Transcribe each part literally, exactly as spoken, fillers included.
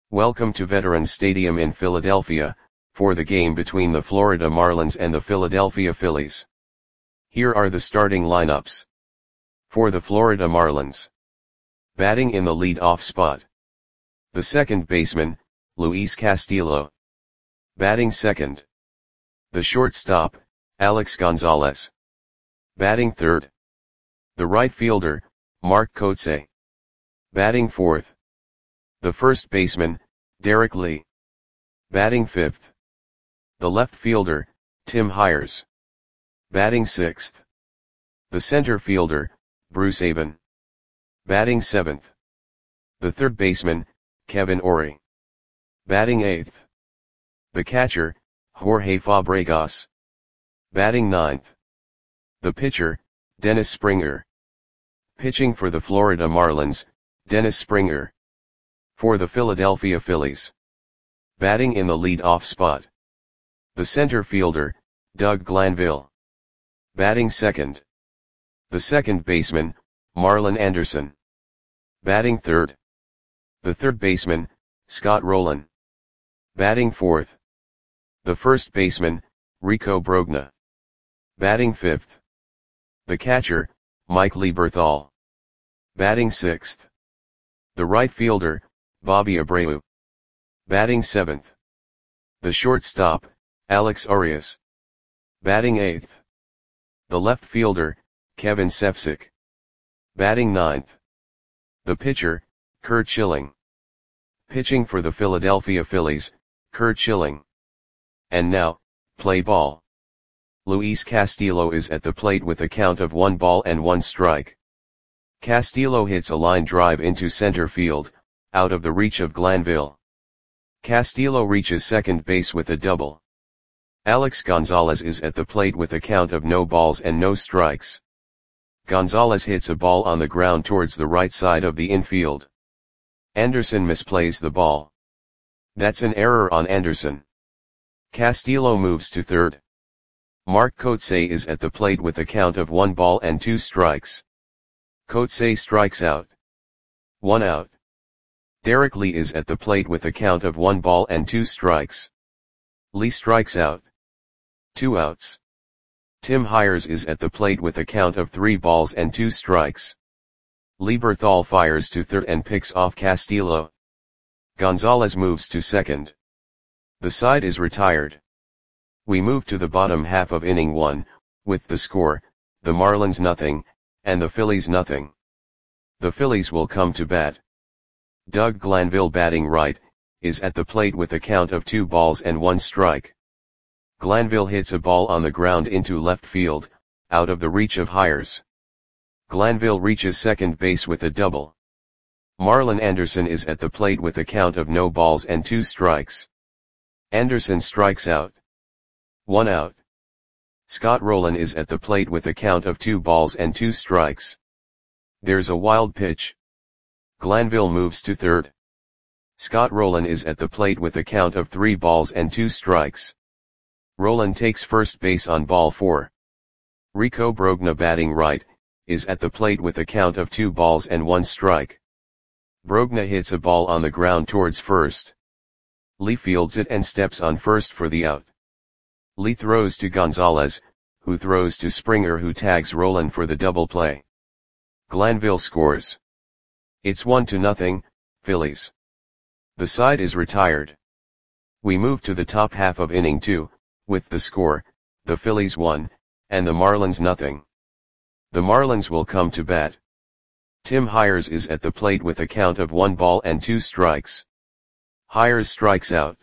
Welcome to Veterans Stadium in Philadelphia, for the game between the Florida Marlins and the Philadelphia Phillies. Here are the starting lineups. For the Florida Marlins. Batting in the lead-off spot. The second baseman, Luis Castillo. Batting second. The shortstop, Alex Gonzalez. Batting third. The right fielder, Mark Kotsay. Batting fourth. The first baseman, Derek Lee. Batting fifth. The left fielder, Tim Hires. Batting sixth. The center fielder, Bruce Avon. Batting seventh. The third baseman, Kevin Orie. Batting eighth. The catcher, Jorge Fabregas. Batting ninth. The pitcher, Dennis Springer. Pitching for the Florida Marlins, Dennis Springer. For the Philadelphia Phillies. Batting in the lead-off spot. The center fielder, Doug Glanville. Batting second. The second baseman, Marlon Anderson. Batting third. The third baseman, Scott Rolen. Batting fourth. The first baseman, Rico Brogna. Batting fifth. The catcher, Mike Lieberthal. Batting sixth. The right fielder, Bobby Abreu. Batting seventh. The shortstop, Alex Arias. Batting eighth. The left fielder, Kevin Sefcik. Batting ninth. The pitcher, Curt Schilling. Pitching for the Philadelphia Phillies, Curt Schilling. And now, play ball. Luis Castillo is at the plate with a count of one ball and one strike. Castillo hits a line drive into center field, out of the reach of Glanville. Castillo reaches second base with a double. Alex Gonzalez is at the plate with a count of no balls and no strikes. Gonzalez hits a ball on the ground towards the right side of the infield. Anderson misplays the ball. That's an error on Anderson. Castillo moves to third. Mark Kotsay is at the plate with a count of one ball and two strikes. Kotsay strikes out. One out. Derek Lee is at the plate with a count of one ball and two strikes. Lee strikes out. Two outs. Tim Hires is at the plate with a count of three balls and two strikes. Lieberthal fires to third and picks off Castillo. Gonzalez moves to second. The side is retired. We move to the bottom half of inning one, with the score, the Marlins nothing, and the Phillies nothing. The Phillies will come to bat. Doug Glanville batting right, is at the plate with a count of two balls and one strike. Glanville hits a ball on the ground into left field, out of the reach of Hires. Glanville reaches second base with a double. Marlon Anderson is at the plate with a count of no balls and two strikes. Anderson strikes out. One out. Scott Rolen is at the plate with a count of two balls and two strikes. There's a wild pitch. Glanville moves to third. Scott Rolen is at the plate with a count of three balls and two strikes. Rolen takes first base on ball four. Rico Brogna batting right, is at the plate with a count of two balls and one strike. Brogna hits a ball on the ground towards first. Lee fields it and steps on first for the out. Lee throws to Gonzalez, who throws to Springer who tags Rolen for the double play. Glanville scores. It's one to nothing, Phillies. The side is retired. We move to the top half of inning two, with the score, the Phillies one, and the Marlins nothing. The Marlins will come to bat. Tim Hires is at the plate with a count of one ball and two strikes. Hires strikes out.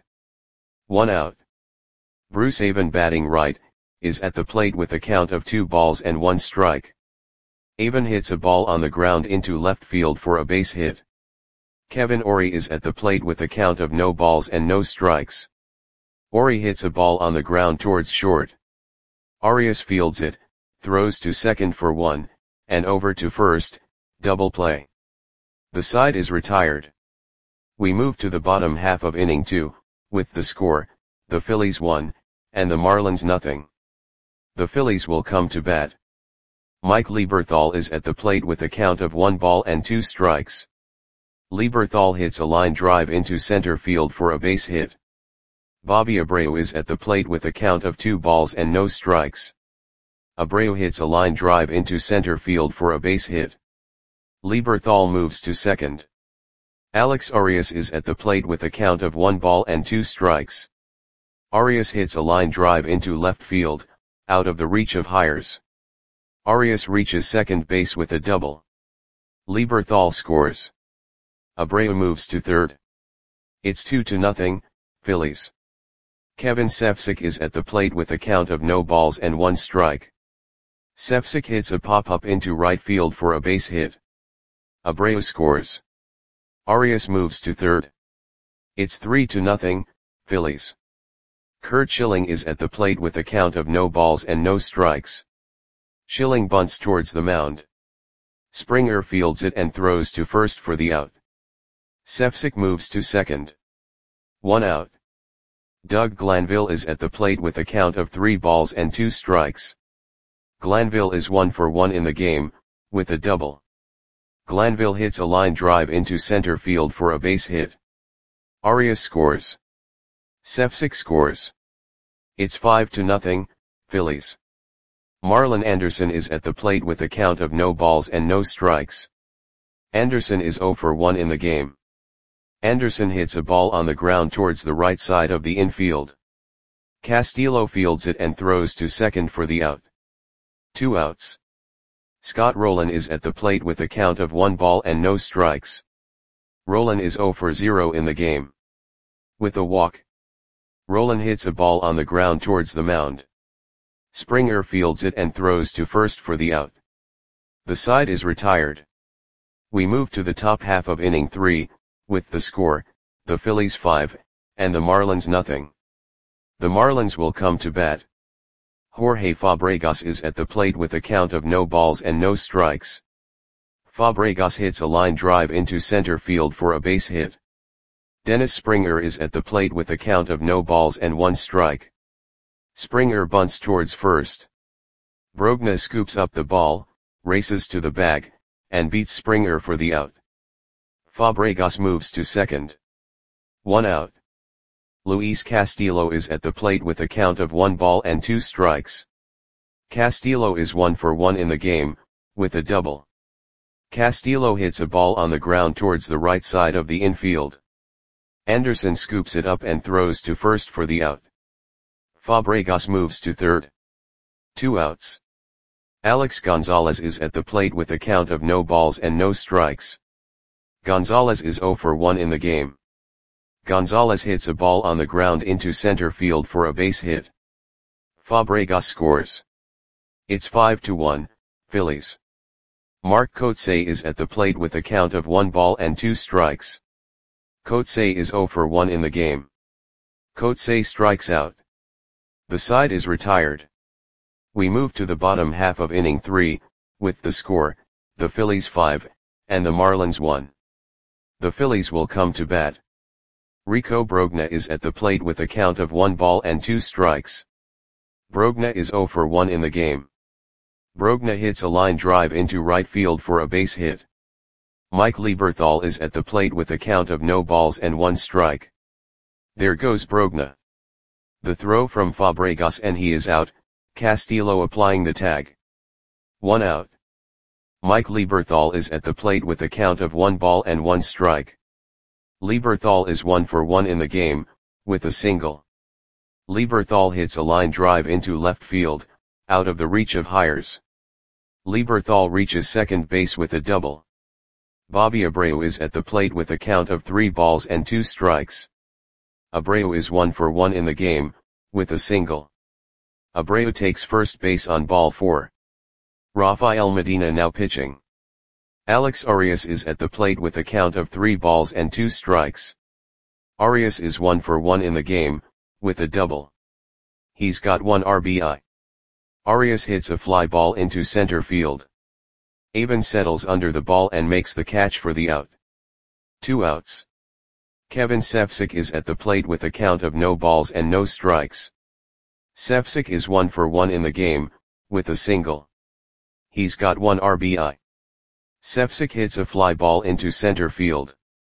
One out. Bruce Avon batting right, is at the plate with a count of two balls and one strike. Avon hits a ball on the ground into left field for a base hit. Kevin Orie is at the plate with a count of no balls and no strikes. Orie hits a ball on the ground towards short. Arias fields it, throws to second for one, and over to first, double play. The side is retired. We move to the bottom half of inning two, with the score, the Phillies one, and the Marlins nothing. The Phillies will come to bat. Mike Lieberthal is at the plate with a count of one ball and two strikes. Lieberthal hits a line drive into center field for a base hit. Bobby Abreu is at the plate with a count of two balls and no strikes. Abreu hits a line drive into center field for a base hit. Lieberthal moves to second. Alex Arias is at the plate with a count of one ball and two strikes. Arias hits a line drive into left field, out of the reach of Hires. Arias reaches second base with a double. Lieberthal scores. Abreu moves to third. It's two to nothing, Phillies. Kevin Cefcik is at the plate with a count of no balls and one strike. Cefcik hits a pop-up into right field for a base hit. Abreu scores. Arias moves to third. It's three to nothing, Phillies. Curt Schilling is at the plate with a count of no balls and no strikes. Schilling bunts towards the mound. Springer fields it and throws to first for the out. Cefcik moves to second. One out. Doug Glanville is at the plate with a count of three balls and two strikes. Glanville is one for one in the game, with a double. Glanville hits a line drive into center field for a base hit. Arias scores. Cefcik scores. It's five to nothing, Phillies. Marlon Anderson is at the plate with a count of no balls and no strikes. Anderson is zero for one in the game. Anderson hits a ball on the ground towards the right side of the infield. Castillo fields it and throws to second for the out. Two outs. Scott Rolen is at the plate with a count of one ball and no strikes. Rolen is zero for zero in the game. With a walk. Rolen hits a ball on the ground towards the mound. Springer fields it and throws to first for the out. The side is retired. We move to the top half of inning three, with the score, the Phillies five, and the Marlins nothing. The Marlins will come to bat. Jorge Fabregas is at the plate with a count of no balls and no strikes. Fabregas hits a line drive into center field for a base hit. Dennis Springer is at the plate with a count of no balls and one strike. Springer bunts towards first. Brogna scoops up the ball, races to the bag, and beats Springer for the out. Fabregas moves to second. One out. Luis Castillo is at the plate with a count of one ball and two strikes. Castillo is one for one in the game, with a double. Castillo hits a ball on the ground towards the right side of the infield. Anderson scoops it up and throws to first for the out. Fabregas moves to third. Two outs. Alex Gonzalez is at the plate with a count of no balls and no strikes. Gonzalez is zero for one in the game. Gonzalez hits a ball on the ground into center field for a base hit. Fabregas scores. It's five to one, Phillies. Mark Kotsay is at the plate with a count of one ball and two strikes. Kotsay is zero for one in the game. Kotsay strikes out. The side is retired. We move to the bottom half of inning three, with the score, the Phillies five, and the Marlins one. The Phillies will come to bat. Rico Brogna is at the plate with a count of one ball and two strikes. Brogna is zero for one in the game. Brogna hits a line drive into right field for a base hit. Mike Lieberthal is at the plate with a count of no balls and one strike. There goes Brogna. The throw from Fabregas and he is out, Castillo applying the tag. One out. Mike Lieberthal is at the plate with a count of one ball and one strike. Lieberthal is one for one in the game, with a single. Lieberthal hits a line drive into left field, out of the reach of Hires. Lieberthal reaches second base with a double. Bobby Abreu is at the plate with a count of three balls and two strikes. Abreu is one for one in the game, with a single. Abreu takes first base on ball four. Rafael Medina now pitching. Alex Arias is at the plate with a count of three balls and two strikes. Arias is one for one in the game, with a double. He's got one R B I. Arias hits a fly ball into center field. Avon settles under the ball and makes the catch for the out. Two outs. Kevin Cefcik is at the plate with a count of no balls and no strikes. Cefcik is one for one in the game, with a single. He's got one R B I. Cefcik hits a fly ball into center field.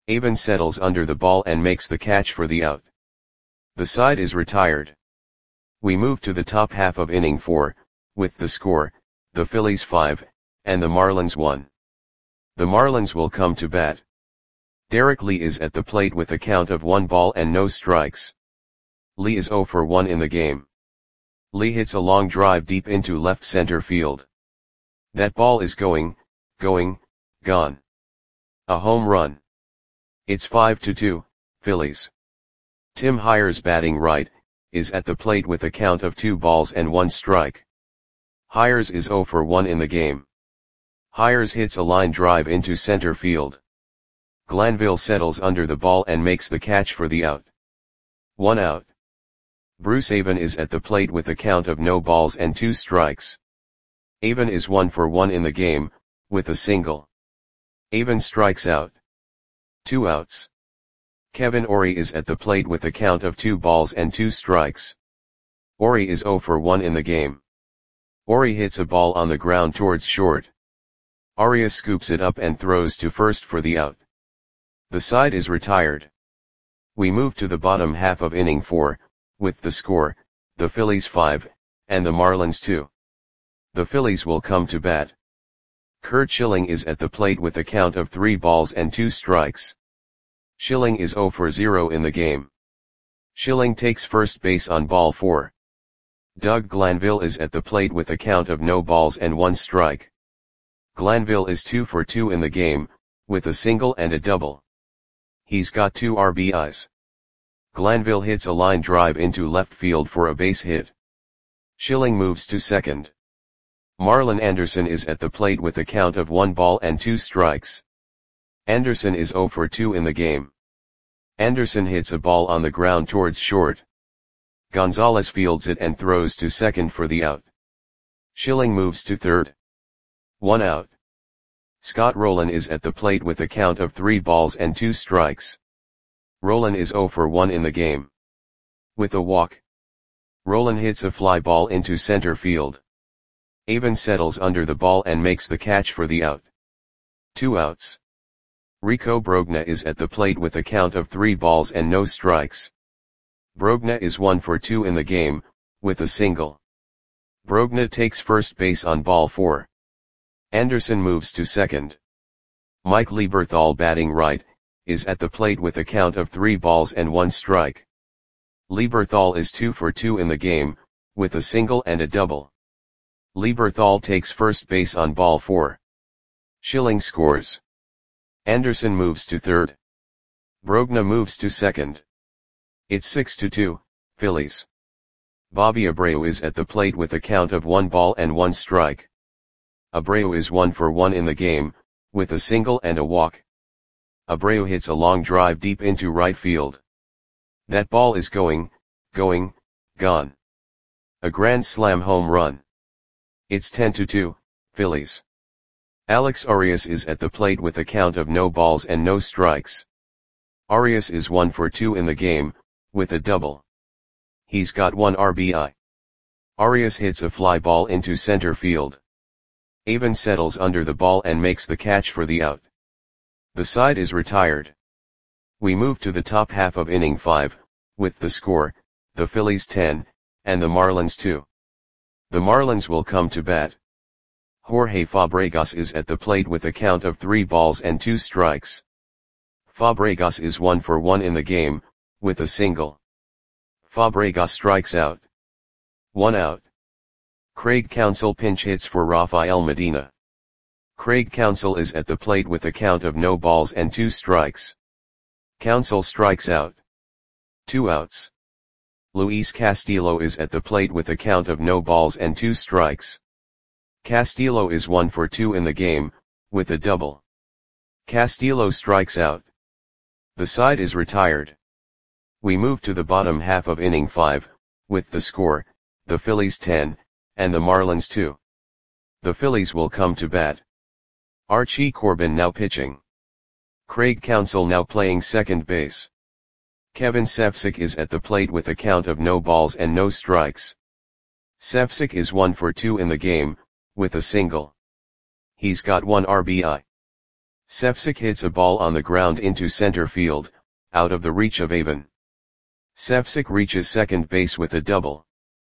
Avon settles under the ball and makes the catch for the out. The side is retired. We move to the top half of inning four, with the score, the Phillies five, and the Marlins one. The Marlins will come to bat. Derek Lee is at the plate with a count of one ball and no strikes. Lee is zero for one in the game. Lee hits a long drive deep into left center field. That ball is going, going, gone. A home run. It's five to two, Phillies. Tim Hyers, batting right, is at the plate with a count of two balls and one strike. Hyers is zero for one in the game. Hyers hits a line drive into center field. Glanville settles under the ball and makes the catch for the out. One out. Bruce Avon is at the plate with a count of no balls and two strikes. Avon is one for one in the game, with a single. Avon strikes out. Two outs. Kevin Orie is at the plate with a count of two balls and two strikes. Orie is zero for one in the game. Orie hits a ball on the ground towards short. Arias scoops it up and throws to first for the out. The side is retired. We move to the bottom half of inning four, with the score, the Phillies five, and the Marlins two. The Phillies will come to bat. Curt Schilling is at the plate with a count of three balls and two strikes. Schilling is zero for zero in the game. Schilling takes first base on ball four. Doug Glanville is at the plate with a count of no balls and one strike. Glanville is two for two in the game, with a single and a double. He's got two R B Is. Glanville hits a line drive into left field for a base hit. Schilling moves to second. Marlon Anderson is at the plate with a count of one ball and two strikes. Anderson is zero for two in the game. Anderson hits a ball on the ground towards short. Gonzalez fields it and throws to second for the out. Schilling moves to third. One out. Scott Rowland is at the plate with a count of three balls and two strikes. Rowland is zero for one in the game. With a walk. Rowland hits a fly ball into center field. Avon settles under the ball and makes the catch for the out. Two outs. Rico Brogna is at the plate with a count of three balls and no strikes. Brogna is one for two in the game, with a single. Brogna takes first base on ball four. Anderson moves to second. Mike Lieberthal, batting right, is at the plate with a count of three balls and one strike. Lieberthal is two for two in the game, with a single and a double. Lieberthal takes first base on ball four. Schilling scores. Anderson moves to third. Brogna moves to second. It's six to two, Phillies. Bobby Abreu is at the plate with a count of one ball and one strike. Abreu is one for one in the game, with a single and a walk. Abreu hits a long drive deep into right field. That ball is going, going, gone. A grand slam home run. It's ten to two, Phillies. Alex Arias is at the plate with a count of no balls and no strikes. Arias is one for two in the game, with a double. He's got one R B I. Arias hits a fly ball into center field. Avon settles under the ball and makes the catch for the out. The side is retired. We move to the top half of inning five, with the score, the Phillies ten, and the Marlins two. The Marlins will come to bat. Jorge Fabregas is at the plate with a count of three balls and two strikes. Fabregas is one for one in the game, with a single. Fabregas strikes out. One out. Craig Counsell pinch hits for Rafael Medina. Craig Counsell is at the plate with a count of no balls and two strikes. Counsell strikes out. Two outs. Luis Castillo is at the plate with a count of no balls and two strikes. Castillo is one for two in the game, with a double. Castillo strikes out. The side is retired. We move to the bottom half of inning five, with the score, the Phillies ten, and the Marlins two. The Phillies will come to bat. Archie Corbin now pitching. Craig Counsell now playing second base. Kevin Cefcik is at the plate with a count of no balls and no strikes. Cefcik is one for two in the game, with a single. He's got one R B I. Sefcik hits a ball on the ground into center field, out of the reach of Avon. Sefcik reaches second base with a double.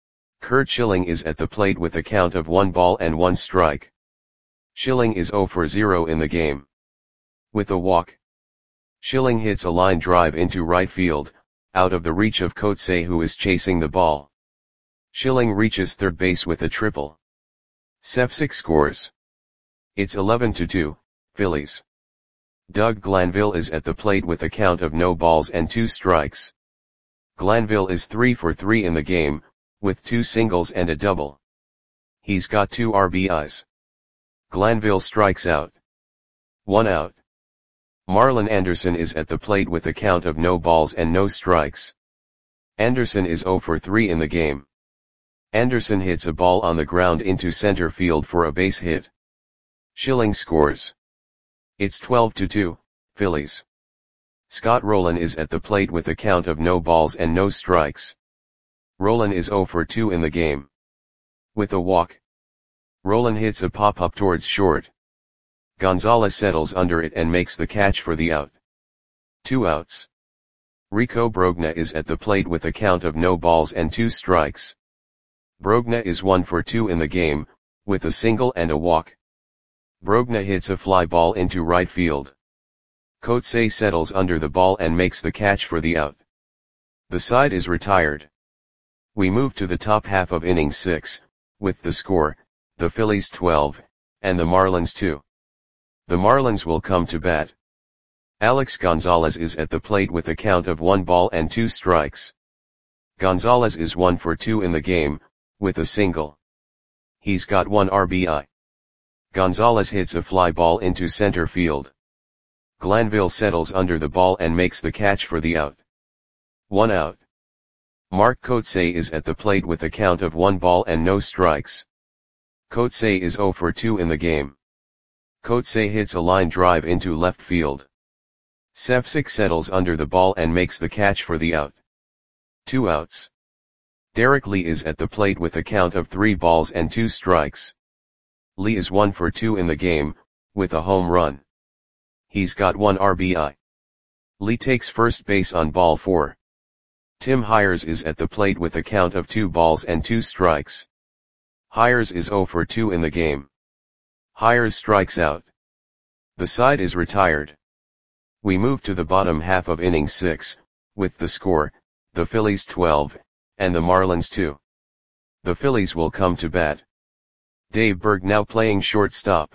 Kurt Schilling is at the plate with a count of one ball and one strike. Schilling is zero for zero in the game. With a walk, Schilling hits a line drive into right field, out of the reach of Kotsay, who is chasing the ball. Schilling reaches third base with a triple. Sefcik scores. It's eleven to two, Phillies. Doug Glanville is at the plate with a count of no balls and two strikes. Glanville is three for three in the game, with two singles and a double. He's got two R B Is. Glanville strikes out. One out. Marlon Anderson is at the plate with a count of no balls and no strikes. Anderson is zero for three in the game. Anderson hits a ball on the ground into center field for a base hit. Schilling scores. It's twelve to two, Phillies. Scott Rowland is at the plate with a count of no balls and no strikes. Rowland is zero for two in the game. With a walk, Rowland hits a pop-up towards short. Gonzalez settles under it and makes the catch for the out. Two outs. Rico Brogna is at the plate with a count of no balls and two strikes. Brogna is one for two in the game, with a single and a walk. Brogna hits a fly ball into right field. Kotsay settles under the ball and makes the catch for the out. The side is retired. We move to the top half of inning six, with the score, the Phillies twelve, and the Marlins two. The Marlins will come to bat. Alex Gonzalez is at the plate with a count of one ball and two strikes. Gonzalez is one for two in the game, with a single. He's got one R B I. Gonzalez hits a fly ball into center field. Glanville settles under the ball and makes the catch for the out. One out. Mark Kotsay is at the plate with a count of one ball and no strikes. Kotsay is zero for two in the game. Kotsay hits a line drive into left field. Sefcik settles under the ball and makes the catch for the out. Two outs. Derek Lee is at the plate with a count of three balls and two strikes. Lee is one for two in the game, with a home run. He's got one R B I. Lee takes first base on ball four. Tim Hires is at the plate with a count of two balls and two strikes. Hires is zero for two in the game. Hires strikes out. The side is retired. We move to the bottom half of inning six, with the score, the Phillies twelve, and the Marlins two. The Phillies will come to bat. Dave Berg now playing shortstop.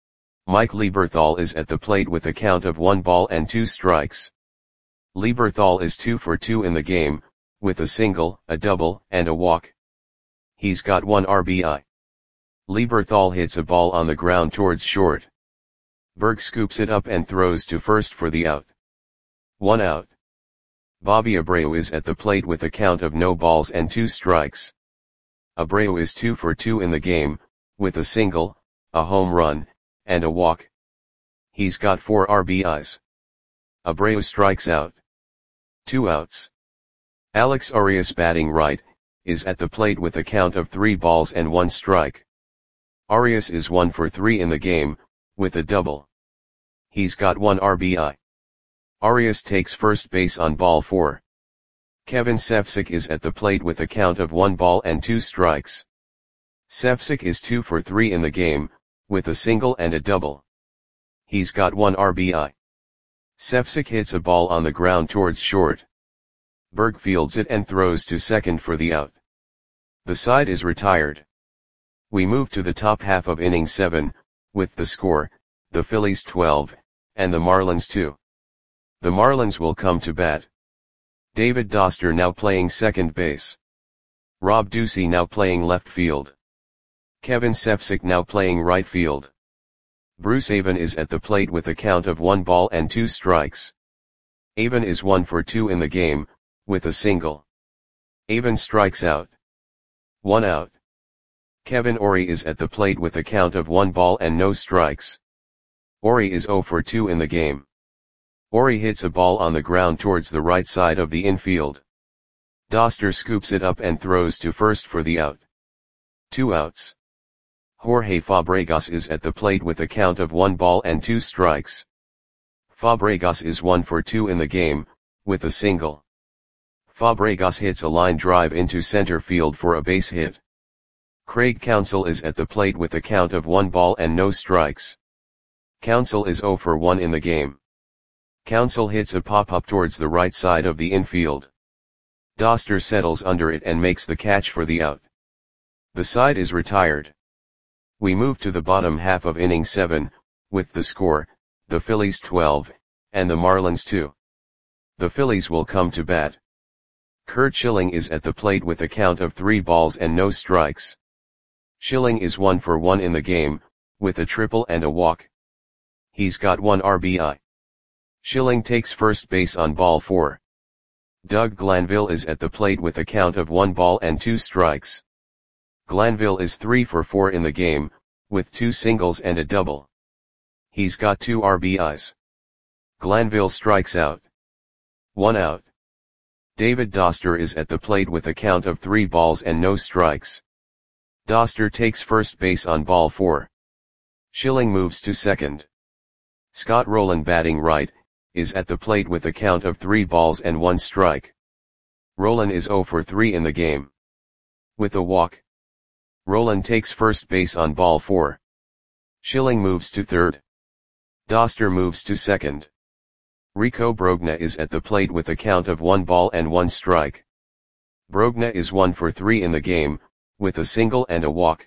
Mike Lieberthal is at the plate with a count of one ball and two strikes. Lieberthal is two for two in the game, with a single, a double, and a walk. He's got one R B I. Lieberthal hits a ball on the ground towards short. Berg scoops it up and throws to first for the out. One out. Bobby Abreu is at the plate with a count of no balls and two strikes. Abreu is two for two in the game, with a single, a home run, and a walk. He's got four R B Is. Abreu strikes out. Two outs. Alex Arias, batting right, is at the plate with a count of three balls and one strike. Arias is one for three in the game, with a double. He's got one R B I. Arias takes first base on ball four. Kevin Sefcik is at the plate with a count of one ball and two strikes. Sefcik is two for three in the game, with a single and a double. He's got one R B I. Sefcik hits a ball on the ground towards short. Berg fields it and throws to second for the out. The side is retired. We move to the top half of inning seven, with the score, the Phillies twelve, and the Marlins two. The Marlins will come to bat. David Doster now playing second base. Rob Ducey now playing left field. Kevin Sefcik now playing right field. Bruce Avon is at the plate with a count of one ball and two strikes. Avon is one for two in the game, with a single. Avon strikes out. One out. Kevin Orie is at the plate with a count of one ball and no strikes. Orie is zero for two in the game. Orie hits a ball on the ground towards the right side of the infield. Doster scoops it up and throws to first for the out. Two outs. Jorge Fabregas is at the plate with a count of one ball and two strikes. Fabregas is one for two in the game, with a single. Fabregas hits a line drive into center field for a base hit. Craig Counsell is at the plate with a count of one ball and no strikes. Counsell is zero for one in the game. Counsell hits a pop-up towards the right side of the infield. Doster settles under it and makes the catch for the out. The side is retired. We move to the bottom half of inning seven, with the score, the Phillies twelve, and the Marlins two. The Phillies will come to bat. Curt Schilling is at the plate with a count of three balls and no strikes. Schilling is one for one in the game, with a triple and a walk. He's got one R B I. Schilling takes first base on ball four. Doug Glanville is at the plate with a count of one ball and two strikes. Glanville is three for four in the game, with two singles and a double. He's got two R B Is. Glanville strikes out. One out. David Doster is at the plate with a count of three balls and no strikes. Doster takes first base on ball four. Schilling moves to second. Scott Rowland, batting right, is at the plate with a count of three balls and one strike. Rowland is zero for three in the game. With a walk. Rowland takes first base on ball four. Schilling moves to third. Doster moves to second. Rico Brogna is at the plate with a count of one ball and one strike. Brogna is one for three in the game, with a single and a walk.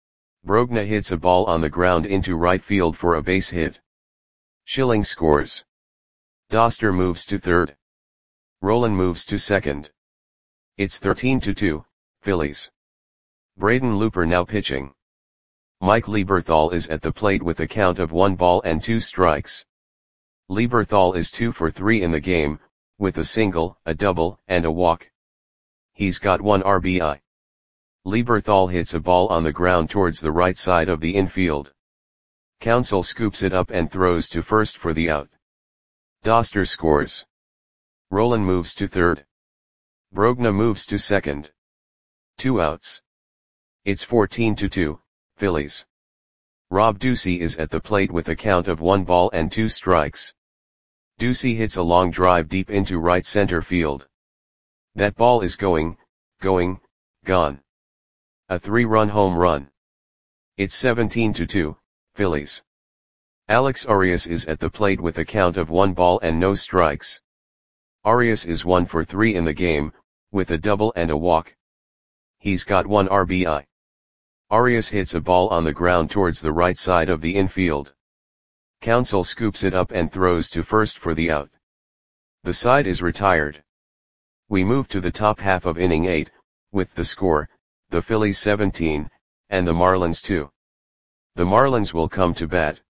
Brogna hits a ball on the ground into right field for a base hit. Schilling scores. Doster moves to third. Rowland moves to second. It's thirteen to two, Phillies. Braden Looper now pitching. Mike Lieberthal is at the plate with a count of one ball and two strikes. Lieberthal is two for three in the game, with a single, a double, and a walk. He's got one R B I. Lieberthal hits a ball on the ground towards the right side of the infield. Counsell scoops it up and throws to first for the out. Doster scores. Rowland moves to third. Brogna moves to second. Two outs. It's fourteen to two, Phillies. Rob Ducey is at the plate with a count of one ball and two strikes. Ducey hits a long drive deep into right center field. That ball is going, going, gone. A three-run home run. It's seventeen to two, Phillies. Alex Arias is at the plate with a count of one ball and no strikes. Arias is one for three in the game, with a double and a walk. He's got one R B I. Arias hits a ball on the ground towards the right side of the infield. Counsell scoops it up and throws to first for the out. The side is retired. We move to the top half of inning eight, with the score, the Phillies seventeen, and the Marlins two. The Marlins will come to bat.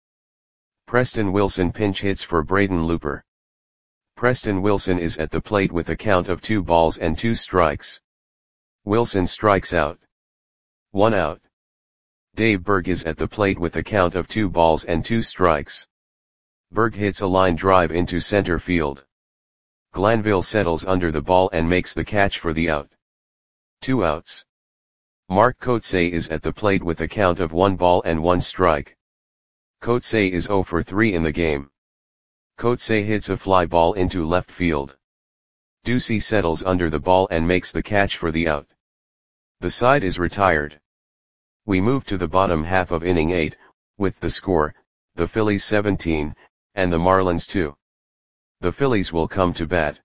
Preston Wilson pinch hits for Braden Looper. Preston Wilson is at the plate with a count of two balls and two strikes. Wilson strikes out. One out. Dave Berg is at the plate with a count of two balls and two strikes. Berg hits a line drive into center field. Glanville settles under the ball and makes the catch for the out. Two outs. Mark Kotsay is at the plate with a count of one ball and one strike. Kotsay is zero for three in the game. Kotsay hits a fly ball into left field. Ducey settles under the ball and makes the catch for the out. The side is retired. We move to the bottom half of inning eight, with the score, the Phillies seventeen, and the Marlins two. The Phillies will come to bat.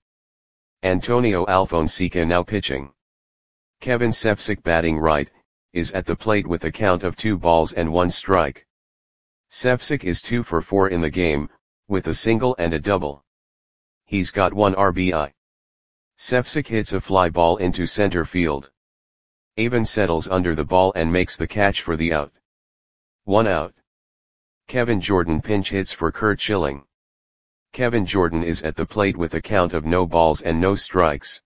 Antonio Alfonseca now pitching. Kevin Sefcik, batting right, is at the plate with a count of two balls and one strike. Sefcik is two for four in the game, with a single and a double. He's got one R B I. Sefcik hits a fly ball into center field. Avon settles under the ball and makes the catch for the out. One out. Kevin Jordan pinch hits for Curt Schilling. Kevin Jordan is at the plate with a count of no balls and no strikes.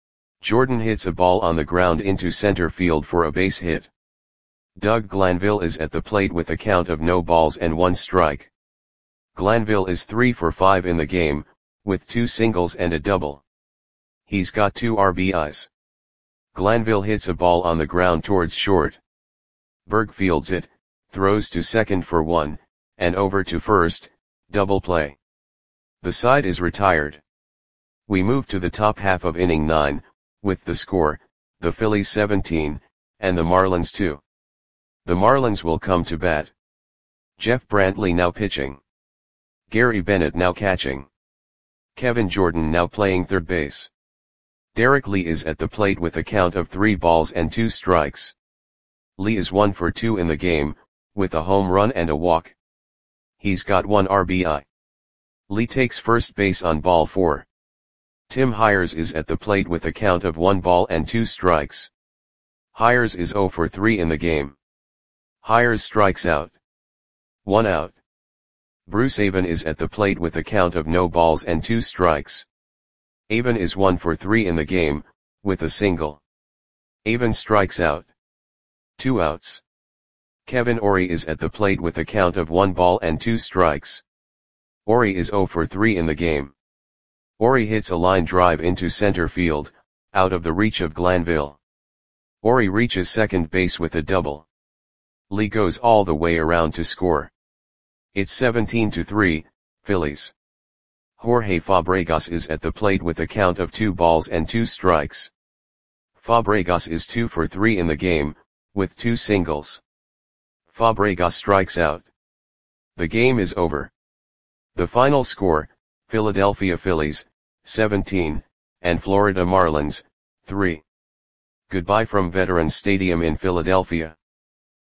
Jordan hits a ball on the ground into center field for a base hit. Doug Glanville is at the plate with a count of no balls and one strike. Glanville is three for five in the game, with two singles and a double. He's got two R B Is. Glanville hits a ball on the ground towards short. Berg fields it, throws to second for one, and over to first, double play. The side is retired. We move to the top half of inning nine, with the score, the Phillies seventeen, and the Marlins two. The Marlins will come to bat. Jeff Brantley now pitching. Gary Bennett now catching. Kevin Jordan now playing third base. Derek Lee is at the plate with a count of three balls and two strikes. Lee is one for two in the game, with a home run and a walk. He's got one R B I. Lee takes first base on ball four. Tim Hires is at the plate with a count of one ball and two strikes. Hires is zero for three in the game. Hires strikes out. One out. Bruce Avon is at the plate with a count of no balls and two strikes. Avon is one for three in the game, with a single. Avon strikes out. Two outs. Kevin Orie is at the plate with a count of one ball and two strikes. Orie is zero for three in the game. Orie hits a line drive into center field, out of the reach of Glanville. Orie reaches second base with a double. Lee goes all the way around to score. It's seventeen to three, Phillies. Jorge Fabregas is at the plate with a count of two balls and two strikes. Fabregas is two for three in the game, with two singles. Fabregas strikes out. The game is over. The final score, Philadelphia Phillies, seventeen, and Florida Marlins, three. Goodbye from Veterans Stadium in Philadelphia.